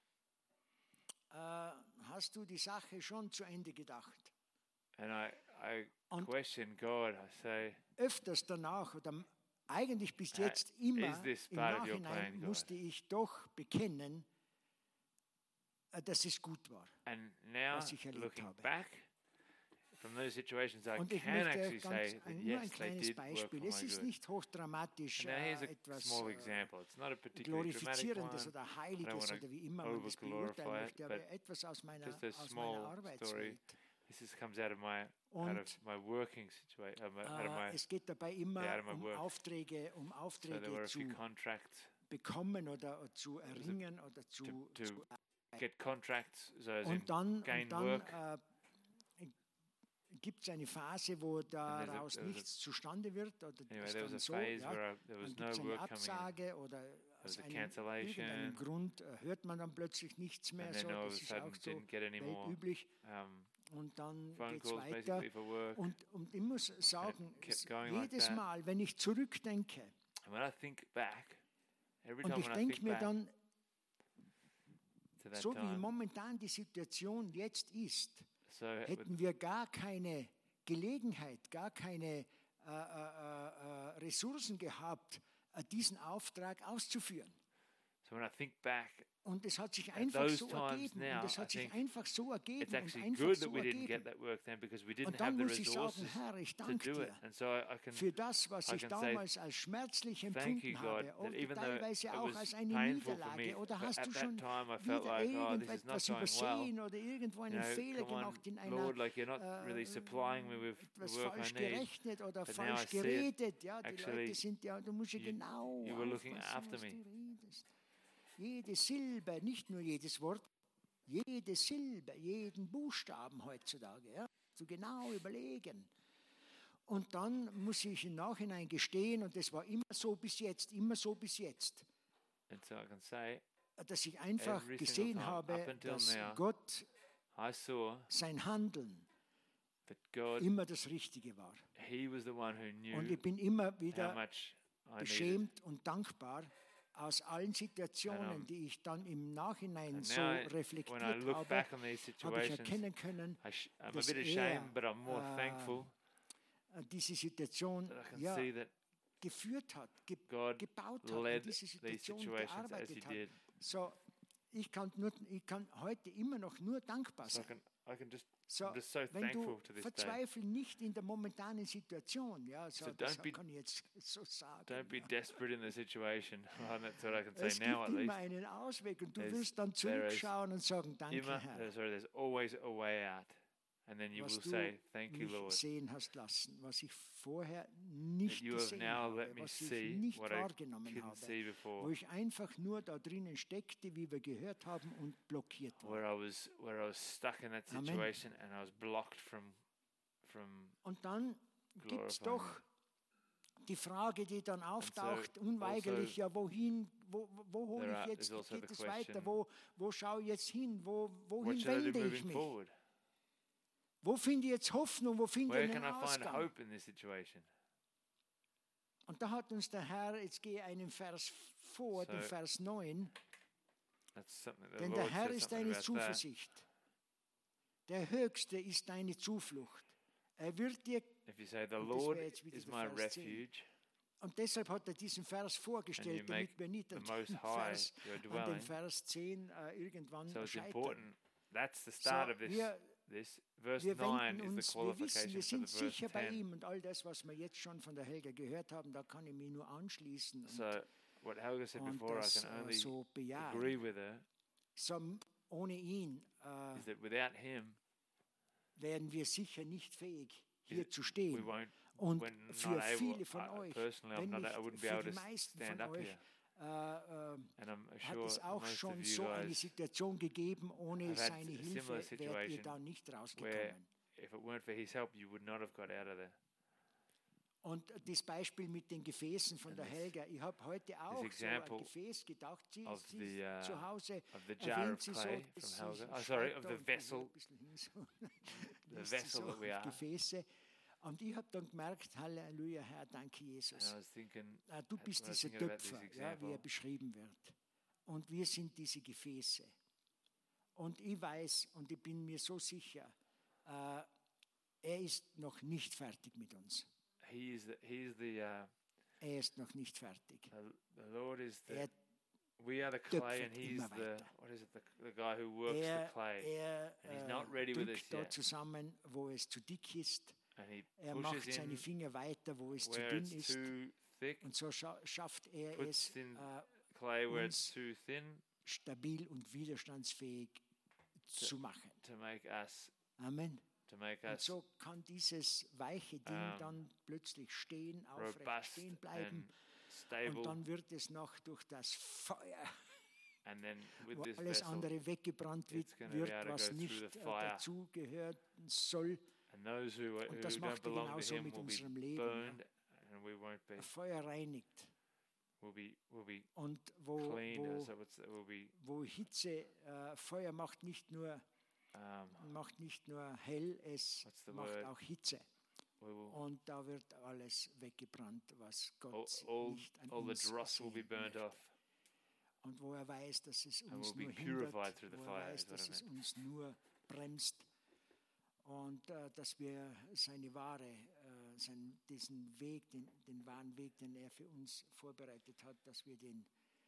Äh, hast du die Sache schon zu Ende gedacht? and I, I Und- question God, I say, Öfters danach oder m- eigentlich bis Uh, jetzt immer is this im part of your Nachhinein plan, God? musste ich doch bekennen, äh, dass es gut war. and now was ich erlebt looking habe. back from those situations, I Und ich can möchte actually ganz, say that ein, nur ein yes, they kleines did work for Beispiel. my Es ist good. nicht hochdramatisch, And now here's äh, a etwas small äh, example. It's not a particularly dramatic glorifizierendes one, oder heiliges wanna oder wie immer man das over-glorify beurteilen it, möchte, aber but etwas aus meiner, just a aus meiner small story. Arbeitswelt. This is, comes out of my out Und of my working situation, out of äh, my, es geht dabei immer yeah, out of my um work. Aufträge, um so there Aufträge were a zu few contracts bekommen oder zu erringen oder zu, to, zu to get contracts, so as in und dann, gain und dann work. äh, gibt es eine Phase, wo daraus there was a- nichts zustande wird oder Anyway, das there was dann a so, phase ja, where I, there dann was gibt no es eine work coming in. Absage oder was aus a einem, cancellation. irgendeinem Grund äh, hört man dann plötzlich nichts mehr. And So, then all of das a ist sudden auch so didn't get any more weltüblich. um, Und dann phone geht es calls weiter. basically for work. Und, und ich muss sagen, kept es- going like jedes that. Mal, wenn ich zurückdenke And when I think back, every und time ich when I denke think mir back dann, to that so wie time, momentan die Situation jetzt ist, so with, hätten wir gar keine Gelegenheit, gar keine äh, äh, äh, Ressourcen gehabt, äh, diesen Auftrag auszuführen. so when I think back, Und es hat sich At einfach those so times ergeben. now, und es I hat sich think einfach so ergeben it's und actually einfach good so that we didn't get ergeben. that work then because we didn't Und have dann the muss ich sagen, resources Herr, ich to danke do it. dir And so I, I can für das, was I ich can say damals als schmerzlich thank you, empfunden God, habe that oder even though teilweise it auch was als eine painful for Niederlage. me, Oder but hast at du that schon time I felt wieder like, oh, this is not irgendetwas going well. übersehen oder irgendwo einen You know, Fehler come on, gemacht in einer Lord, like you're not äh, really supplying me with etwas the work falsch I need. gerechnet oder But now I falsch see it. geredet. Ja, die Actually, Leute sind ja, du musst ja you- genau you were looking aufpassen, after was me. du redest. jede Silbe, nicht nur jedes Wort, jede Silbe, jeden Buchstaben heutzutage, ja, so genau überlegen. Und dann muss ich im Nachhinein gestehen, und das war immer so bis jetzt, immer so bis jetzt, And so I can say, dass ich einfach every single gesehen time, habe, up until dass now, Gott I saw sein Handeln that God, immer das Richtige war. He was the one who knew Und ich bin immer how wieder much I needed. beschämt und dankbar aus allen Situationen, And, um, die ich dann im Nachhinein And so now, when I reflektiert look habe, back on these habe ich situations, erkennen können, I sh- I'm a dass bit er, ashamed, but I'm more äh, thankful äh, diese Situation that I can ja, see that geführt hat, ge God gebaut hat, und led diese these Situation situations as He gearbeitet hat. did. So, ich kann, nur, ich kann heute immer noch nur dankbar So I sein. can, I can just, So, I'm just so wenn thankful du to this day. verzweifel nicht in der momentanen Situation, ja, so, So das don't be- kann ich jetzt so sagen. Don't be ja. desperate in the situation. Well, that's what I can say Es now, gibt at immer least. einen Ausweg und du There's- wirst dann there is zurückschauen und sagen, danke Immer, Herr, there's, sorry, there's always a way out. And then you will was du say, thank you, mich Lord, sehen hast lassen, was ich vorher that nicht you have gesehen now habe, let me was ich see nicht what I wahrgenommen couldn't habe, see wo before, ich einfach nur da drinnen steckte, wie wir gehört haben, und blockiert war. where I was, where I was stuck in that Amen. situation and I was blocked from, from Und dann gibt es glorifying doch die Frage, die dann auftaucht, so unweigerlich, also ja, wohin, wo, wo hole there ich are- jetzt, there's also geht the es weiter, question, wo, wo schaue ich jetzt hin, wo, what wohin should I do wende ich moving mich? forward? Wo finde ich jetzt Hoffnung, wo finde Where ich can einen I find Ausgang? hope in this situation? Und da hat uns der Herr, jetzt gehe ich einen Vers vor, den So, Vers neun, That's something the denn Lord der Herr says ist something deine about that. Zuversicht. Der Höchste ist deine Zuflucht. Er wird dir, If you say, the Und das Lord wäre jetzt wieder is der my Vers zehn. refuge, und deshalb hat er diesen Vers and you vorgestellt, make damit wir nicht the an Most dem High Vers, your an dem dwelling, Vers zehn äh, irgendwann so it's scheitern. important. That's the So, start of this. wir, This verse wir nine wenden is the uns, wir wissen, qualification wir for sind the verse sicher bei ten. ihm, und all das, was wir jetzt schon von der Helga gehört haben, da kann ich mich nur anschließen und, So what Helga said und before, I das can äh, only so bejahen. agree with her, So, ohne ihn äh, is that without him, wären wir sicher nicht fähig, is hier it- zu we stehen. won't. Und We're not für able. viele von I- euch, personally, I'm wenn not. nicht I wouldn't be für able die to meisten stand von up euch, here. äh, äh, And I'm hat sure es auch most schon of you so eine guys, Situation gegeben, ohne have had seine a Hilfe similar wärt ihr situation da nicht where rausgekommen. if it weren't for his help, you would not have got out of there. Und das Beispiel mit den Gefäßen von And der this- Helga, ich habe heute auch so ein example Gefäß gedacht, sie, of sie the, uh, zu Hause Of the jar erwähnt of sie so, clay dass from sie Helga. Oh, sorry, schreibt of da the und ich so vessel, ein bisschen hin, so, the lässt sie vessel so that we auf are. Gefäße. Und ich habe dann gemerkt, Halleluja, Herr, danke And Jesus. I was thinking, Ah, du when bist I was dieser thinking about this Töpfer, ja, wie er example, beschrieben wird. Und wir sind diese Gefäße. Und ich weiß und ich bin mir so sicher, äh, er ist noch nicht fertig mit uns. he is the, he is the, uh, Er ist noch nicht fertig. the, the Lord is the, Er, we are the clay, and töpfert he's immer the, weiter. what is it, the, the guy who works er, the clay. er And he's not ready äh, with drückt us da yet. zusammen, wo es zu dick ist. And he Er pushes macht seine in Finger weiter, wo es zu where dünn it's ist. too thick, Und so scha schafft er puts es, in äh, clay where uns it's too thin stabil und widerstandsfähig zu machen. to make us, Amen. to make Und us so kann dieses weiche Ding um, dann plötzlich stehen, aufrecht robust stehen bleiben. and stable. Und dann wird es noch durch das Feuer, And then with wo this alles vessel, andere weggebrannt wird, it's gonna be wird able to was go through nicht the äh, fire. dazugehören soll. and those who, who Und das don't macht er belong to genauso him mit will be unserem Leben. burned, and we won't be, Feuer reinigt. will be, will be Und wo, cleaned. wo, So it's, it will be, wo Hitze, äh, Feuer macht nicht nur um, macht nicht nur hell, es What's the macht word? auch Hitze. we will, Und da wird alles weggebrannt, was all, Gott all, nicht an all the uns dross will be sehen burnt möchte. off. Und wo er weiß, dass es And uns we'll be nur hindert, purified through the wo fire, er weiß, is what dass I es meant. uns nur bremst und äh, dass wir seine wahre, äh, sein, diesen Weg, den, den wahren Weg, den er für uns vorbereitet hat, dass wir den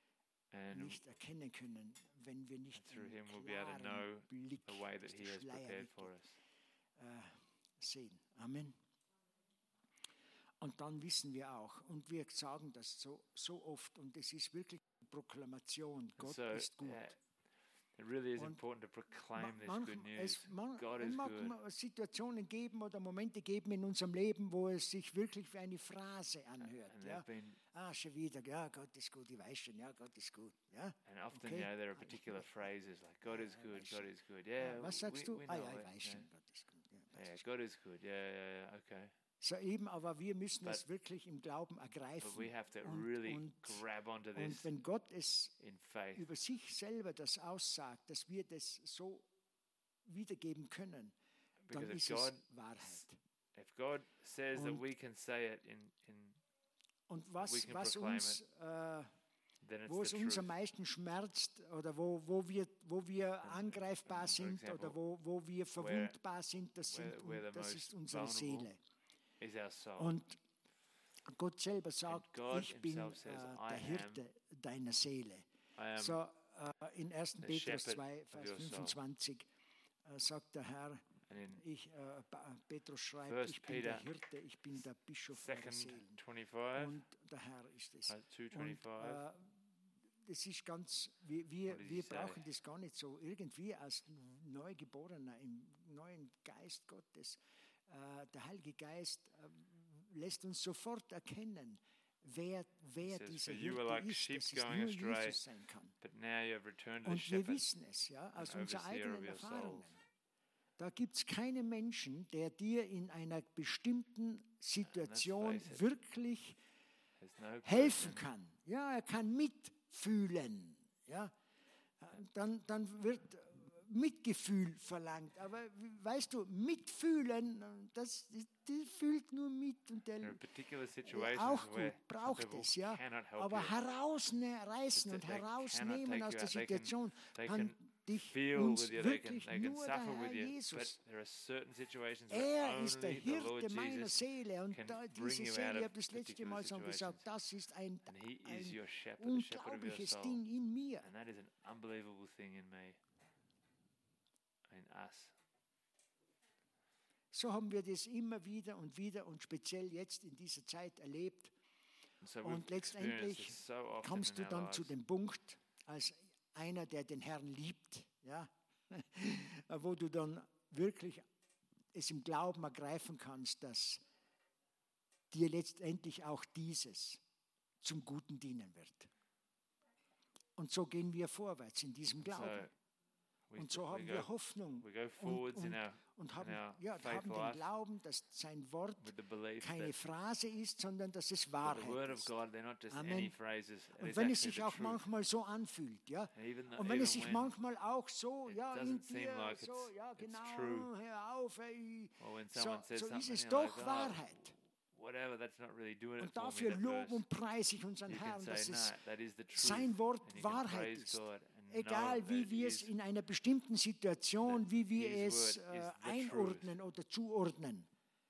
And nicht erkennen können, wenn wir nicht through einen him we'll be able to klaren know Blick the way that durch he die has prepared Schleierwickel, for us. äh, sehen. Amen. Und dann wissen wir auch, und wir sagen das so, so oft, und es ist wirklich eine Proklamation, And Gott so, ist gut. uh, It really is Und important to proclaim this Man, good news. es man, God es is mag good. ma- Situationen geben oder Momente geben in unserem Leben, wo es sich wirklich wie eine Phrase anhört. And Ja? there've been, Ah, schon wieder, ja, Gott ist gut, ich weiß schon, ja, Gott ist gut. Ja? and often, Okay. you know, there are Ah, ich particular weiß. phrases like God is good, weiß God schon. is good. Yeah, Ah, was sagst we, du? we Ah know ja, ich it, weiß you schon, know. Gott ist gut. Ja, Gott Yeah, ist God is good. Yeah, yeah, yeah. Okay. So eben, aber wir müssen But- es wirklich im Glauben ergreifen. But we have to Und- really und- grab onto this Und wenn Gott es in faith. über sich selber das aussagt, dass wir das so wiedergeben können, dann Because if ist God, es Wahrheit. if God says that Und- we can say it in, in Und we was, can was proclaim uns, äh, then it's wo the es uns truth. am meisten schmerzt oder wo, wo, wir, wo wir angreifbar for sind example, oder wo, wo wir verwundbar sind, das, sind, where- where the das most ist unsere vulnerable Seele. Is our soul. Und Gott selber sagt, God ich bin äh, himself says, der "I am Hirte deiner Seele. I am So, äh, in ersten the Petrus shepherd zwei, of Vers your soul. fünfundzwanzig äh, sagt der Herr, and in ich, äh, Pa- Petrus schreibt, First ich bin der Peter, Hirte, ich bin der Bischof eurer second Seelen. twenty-five, Und der Herr ist es. uh, two Und twenty-five. äh, das ist ganz, wir, wir, What did he wir say? brauchen das gar nicht so irgendwie als Neugeborener im neuen Geist Gottes. Äh, der Heilige Geist äh, lässt uns sofort erkennen, wer, wer says, dieser "For you were Hirte like ist, sheep dass es going nur astray, Jesus sein kann. But now you have returned to the Und wir shepherd. wissen es, ja, aus and unseren overseer eigenen of your souls." Erfahrungen. Da gibt es keinen Menschen, der dir in einer bestimmten Situation face it. wirklich There's no helfen person kann. Ja, er kann mitfühlen. Ja, dann, dann wird Mitgefühl verlangt. Aber weißt du, mitfühlen, das, die fühlt nur mit und der There are particular ja, situations auch where gut, some braucht people es, ja. cannot help Aber you. herausreißen That und they cannot herausnehmen take aus you der out. They can- Situation They kann can dich feel uns with you, they can, wirklich they can nur der suffer Herr with you. But Jesus. there are certain situations where Er ist der only the Lord Hirte meiner Jesus, Seele und can da, bring diese you out Seele, of ich habe das letzte particular Mal schon gesagt, situations. das ist ein, and He is ein your shepherd, the shepherd of your unglaubliches soul. Ding in mir. And that is an unbelievable thing in me, in us. So haben wir das immer wieder und wieder und speziell jetzt in dieser Zeit erlebt. And so Und we've experienced letztendlich this so often kommst du in our dann lives. zu dem Punkt, als einer, der den Herrn liebt, ja, wo du dann wirklich es im Glauben ergreifen kannst, dass dir letztendlich auch dieses zum Guten dienen wird. Und so gehen wir vorwärts in diesem Glauben. So we, Und so we haben go, wir Hoffnung we go und, forwards in und, our, und in haben, our ja, faith haben den life Glauben, dass sein Wort with the belief keine that Phrase ist, sondern dass es the word Wahrheit of ist. God, they're not just Amen. any phrases. It Und is wenn es actually sich the auch truth. manchmal so anfühlt, ja, And even though- und wenn even es sich when manchmal auch so, it ja, in doesn't seem dir, like so, it's- ja, it's genau, true. hör auf, ey. Or when So, someone says so ist something, es you're doch like, oh, Wahrheit. whatever, that's not really doing it Und for me, dafür that lobe verse. und preise ich unseren You can Herrn, dass say, es no, that is the truth. sein Wort And you can Wahrheit praise ist. God and know Egal that wie it wir es is- in einer bestimmten Situation, that wie wir his es word äh, is the einordnen oder zuordnen.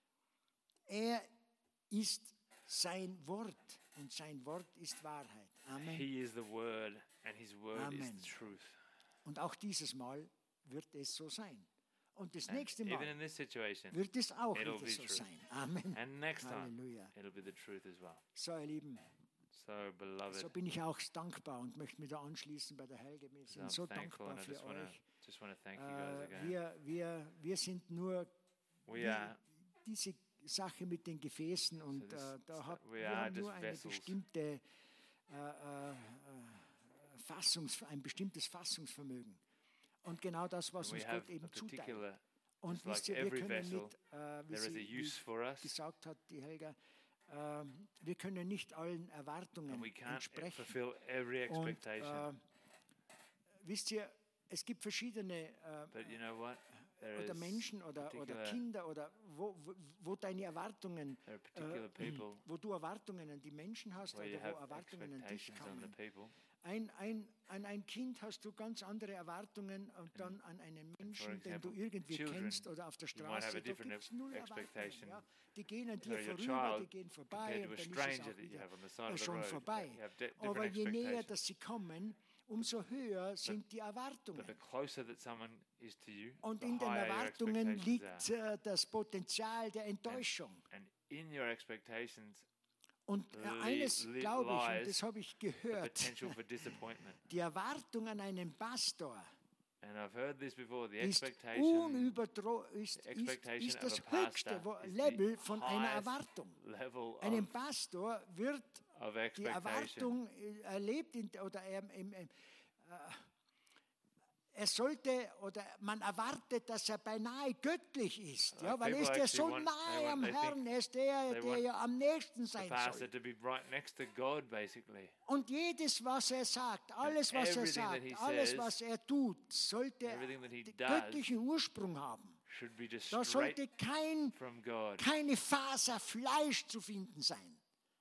Er ist sein Wort und sein Wort ist Wahrheit. Amen. He is the word and his word Amen. is the truth. Und auch dieses Mal wird es so sein. Und das And nächste even Mal in this situation, wird es auch it'll wieder be so true. sein. Amen. and next time, Halleluja. it'll be the truth as well. So, ihr Lieben, So, beloved, so bin ich auch dankbar und möchte mich da anschließen bei der Helge. Wir so sind I'm so thankful dankbar and I für just want to euch. just want to thank you guys Äh, again. wir, wir, wir sind nur We wie are diese Sache mit den Gefäßen und this- äh, da hat, we wir are haben nur just eine vessels. bestimmte äh, äh, äh, Fassungs, ein bestimmtes Fassungsvermögen. Und genau das, was we uns have Gott a eben zuteilt. particular, Und just like wisst ihr, wir every können vessel, nicht, äh, wie there is a sie wie use for us, gesagt hat, die Helga, ähm, wir können nicht allen and Erwartungen we can't entsprechen. fulfill every Und expectation. äh, wisst ihr, es gibt verschiedene äh, But you know what? There oder is Menschen oder, oder particular- Kinder oder wo, wo, wo deine Erwartungen, there are particular äh, people wo du Erwartungen an die Menschen hast where you oder wo have Erwartungen an dich expectations on the kommen. people. Ein, ein, an ein Kind hast du ganz andere Erwartungen und dann an einen Menschen, den du example, irgendwie children, kennst oder auf der you might have Straße, a da different gibt es null expectation Erwartungen. Ja. Die gehen an dir for your vorüber, die child gehen vorbei compared to und a dann ist es stranger auch that you wieder have on the side äh, of the schon road. vorbei. You have di- Aber different je näher, expectations. dass sie kommen, umso höher sind die Erwartungen. But the closer that someone is to you, Und the in den higher your Erwartungen expectations liegt are. äh, das Potenzial der Enttäuschung. And in your expectations, Und äh, li- eines li- glaube ich, und lies das habe ich the gehört, potential for disappointment. die Erwartung an einen Pastor And I've heard this before. The ist, expectation, unüberdro ist, ist, expectation ist of das a pastor höchste wo- is Level the von einer highest Erwartung. level Einem of, Pastor wird of die expectation. Erwartung äh, erlebt in, oder er, im, im, äh, er sollte oder man erwartet, dass er beinahe göttlich ist, ja, Like weil er people ist ja actually so want- nahe they want- am they think Herrn, er ist der, they der want ja am nächsten The sein pastor soll. to be right next to God, basically. Und jedes, was er sagt, alles, was er everything that sagt, he alles, says, was er tut, sollte everything that he den does göttlichen Ursprung haben. Should be just Da straight sollte kein, from God. keine Faser Fleisch zu finden sein.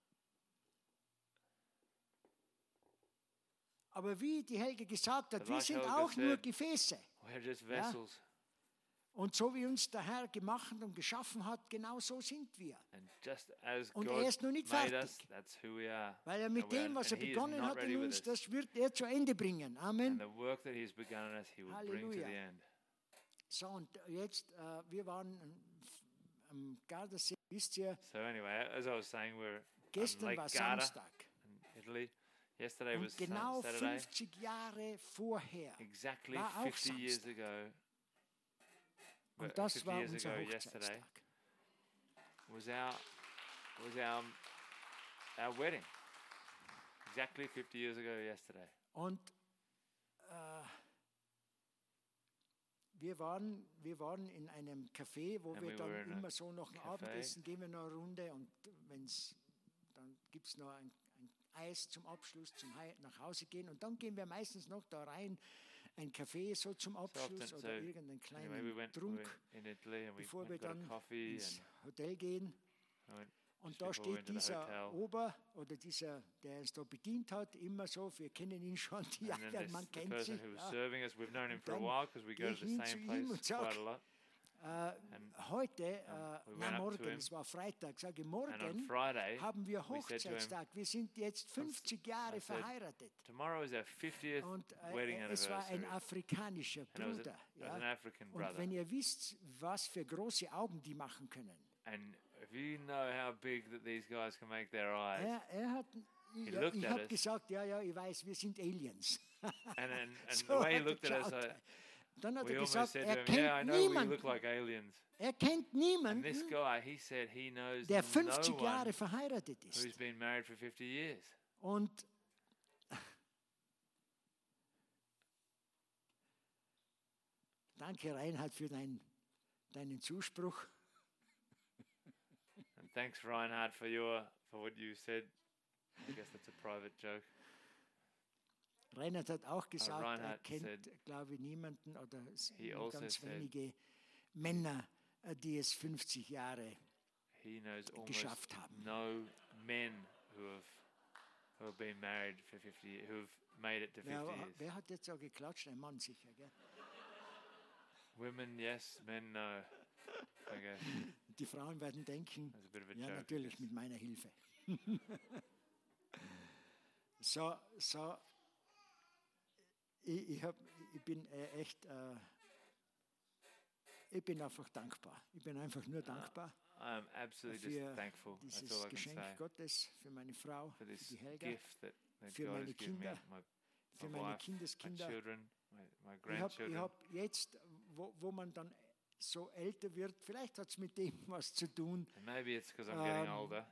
Aber wie die Helge gesagt hat, But wir like sind Helge auch nur said, Gefäße. We're just vessels. Und so wie uns der Herr gemacht und geschaffen hat, genau so sind wir. And just as Und God er ist noch nicht made fertig. us, that's who we are. Weil er And mit we dem, are- was er and he is begonnen not hat ready in with uns, us. das wird er zu Ende bringen. And Amen. the work that he has begun in us, he will bring to the Halleluja. end. So, und jetzt, äh, wir waren am Gardasee, wisst ihr, So anyway, as I was saying, we're on gestern Lake war Garda Samstag. in Italy. Yesterday was Und Sa- genau Saturday. fünfzig Jahre vorher Exactly war auch fifty years Samstag. ago. uh, Und das fifty war years unser ago yesterday Hochzeitstag. was our was our our wedding. Exactly fifty years ago yesterday. Und äh, wir, waren, wir waren in einem Café, wo And wir we dann were in a immer so nach dem cafe. Abendessen gehen wir noch eine Runde und wenn's, dann gibt es noch ein, ein Eis zum Abschluss, zum Hei- nach Hause gehen und dann gehen wir meistens noch da rein, ein Café so zum So Abschluss often, so oder irgendeinen kleinen anyway, we went, we Trunk, went in Italy and we bevor went wir got a dann coffee ins and Hotel gehen. we went Und just da before we steht went to the dieser hotel. Ober oder dieser, der uns da bedient hat, immer so, wir kennen ihn schon, die And then Jahre, this, man the kennt person sich. who was Ja. serving us, we've known him Und for a dann while because we go gehe to ich the hin same zu ihm place und sag, quite a lot. Äh, And heute, äh, we na went up to morgen, him. es war Freitag, sage ich, And on morgen Friday, haben wir we said to him, Hochzeitstag. Wir sind jetzt fünfzig Jahre I said, verheiratet. tomorrow is our fiftieth Und äh, wedding es war ein anniversary. afrikanischer And it was, a, Bruder. it was an Ja? African Und brother. wenn ihr wisst, was für große Augen die machen können. And if you know how big that these guys can make their eyes, Er, er hat, ja, looked ich at habe us. gesagt, ja, ja, ich weiß, wir sind Aliens. and then, and So the way he hat er looked at us, geschaut. I, Dann hat we er almost gesagt, said er to him, yeah, I kennt know we look niemanden. like aliens. Er kennt And this niemanden, guy, he said he knows der no fünfzig Jahre one verheiratet who's ist. been married for fifty years. Und danke, Reinhard, für dein, deinen Zuspruch. And thanks, Reinhard, for your for what you said. I guess that's a private joke. Reinhard hat auch gesagt, er Reinhard kennt, said- glaube ich, niemanden oder es He nur also ganz said- wenige Männer, äh, die es fünfzig Jahre. He knows almost geschafft haben. no men who have who have been married for fifty years, who have made it to fifty Wer, years. wer hat jetzt so geklatscht? Ein Mann sicher, gell? Women, yes. Men, no. I guess Die Frauen werden denken, that's a bit of a ja, joke. I natürlich guess. mit meiner Hilfe. so, so, ich, ich, hab, ich bin äh, echt, äh, ich bin einfach dankbar. Ich bin einfach nur dankbar I'm absolutely für just thankful. That's all dieses I can Geschenk say Gottes, für meine Frau, for für this die Helga, gift that, that für God meine has given me, Kinder, my, für my meine wife, my Kindeskinder. children, my, my Ich habe grandchildren. hab jetzt, wo, wo man dann so älter wird, vielleicht hat es mit dem was zu tun, And maybe it's because I'm getting Um, older.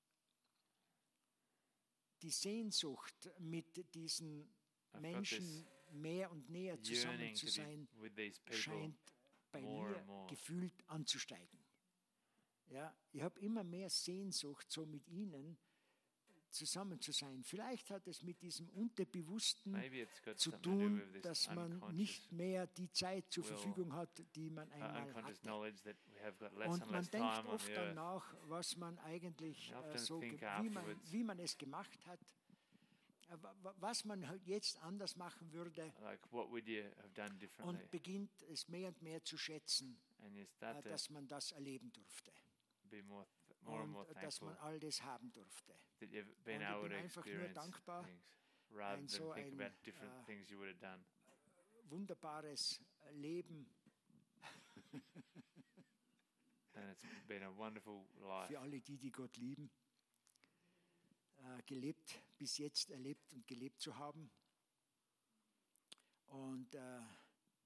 die Sehnsucht, mit diesen I've got Menschen this mehr und näher zusammen Yearning zu to sein, be with these people. scheint bei more mir and more. gefühlt anzusteigen. Ja, ich habe immer mehr Sehnsucht, so mit ihnen zusammen zu sein. Vielleicht hat es mit diesem Unterbewussten Maybe it's got zu something to do tun, with this dass man unconscious, nicht mehr die Zeit zur will, Verfügung hat, die man uh, einmal unconscious hatte. knowledge that we have got less Und and man less denkt time on oft the dann earth. nach, was man eigentlich I äh, often so, think ge- wie man, afterwards. wie man es gemacht hat, äh, wa- wa- was man halt jetzt anders machen würde Like, what would you have done differently? und beginnt es mehr und mehr zu schätzen, And you äh, start to dass man das erleben durfte be more, th- more and und more äh, dass thankful man all das haben durfte. that you've been Und ich able bin to einfach nur experience dankbar, things rather ein than so think ein, about different äh, things you would have done. Wunderbares Leben And it's been a wonderful life. für alle die, die Gott lieben, äh, gelebt, bis jetzt erlebt und gelebt zu haben. Und äh,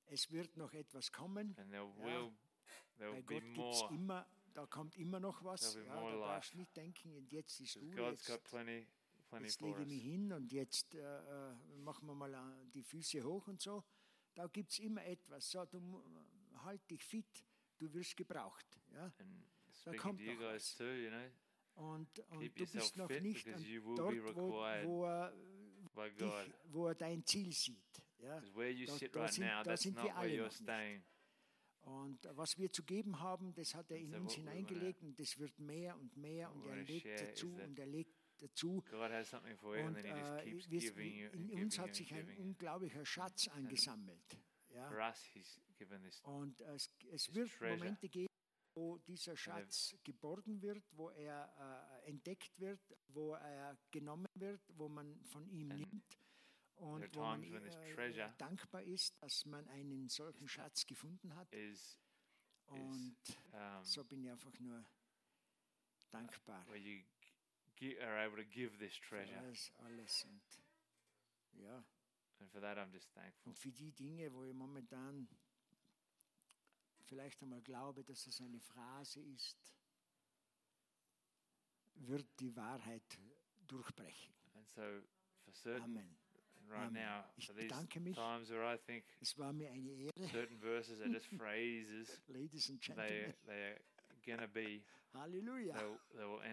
es wird noch etwas kommen. and there Ja. will there Bei will be Gott gibt's more. immer, da kommt immer noch was. There'll be Ja, more da life. darfst du nicht denken, und jetzt ist 'Cause du, God's jetzt, got plenty, plenty jetzt for lege ich us. mich hin und jetzt äh, äh, machen wir mal äh, die Füße hoch und so. Da gibt es immer etwas. So, du mu- halt dich fit, du wirst gebraucht. Ja? And Da speaking kommt to you noch guys was. too, you know, Und, und Keep du yourself bist noch fit, nicht because an you will dort, be wo, required wo, er by dich, God. wo er dein Ziel sieht. Ja? Because where you Da- sit da right sind- now, da that's sind not wir where alle you're noch nicht. staying. Und was wir zu geben haben, das hat er And in so uns what we wanna- hineingelegt, und das wird mehr und mehr, what und we er wanna legt share is dazu that und er legt dazu. God has something for you, and Und then He just äh, keeps wir, giving you and in giving uns you hat and sich ein giving you. unglaublicher Schatz angesammelt. Ja? For us, He's given this. Und es, es This wird treasure. Momente geben, wo dieser Schatz geborgen wird, wo er äh, entdeckt wird, wo er genommen wird, wo man von ihm And nimmt und there are wo man times when this äh, treasure dankbar ist, dass man einen solchen Schatz gefunden hat. Is Und um, so bin ich einfach nur dankbar where you g- are able to give this für treasure, das alles. Und, ja, and for that I'm just thankful. und für die Dinge, wo ich momentan vielleicht einmal glaube, dass es eine Phrase ist, wird die Wahrheit durchbrechen. And so for certain, Amen. right Amen. now, Ich for these bedanke mich. times where I think Es war mir eine Ehre, certain verses are just phrases, Ladies and they Gentlemen. they are gonna be, Halleluja. they'll, they will